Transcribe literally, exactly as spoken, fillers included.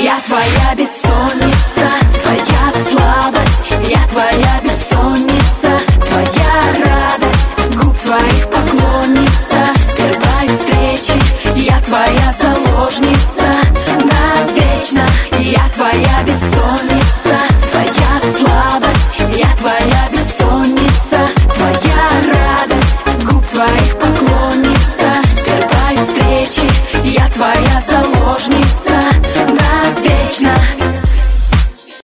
Я твоя бессонница, твоя слабость. Я твоя бессонница, твоя радость. Губ твоих поклонница, с первой встречи. Я твоя заложница навечно. Я твоя бессонница, твоя слабость. Я твоя бессонница, твоя радость. Губ твоих поклонница, с первой встречи. Я твоя заложница.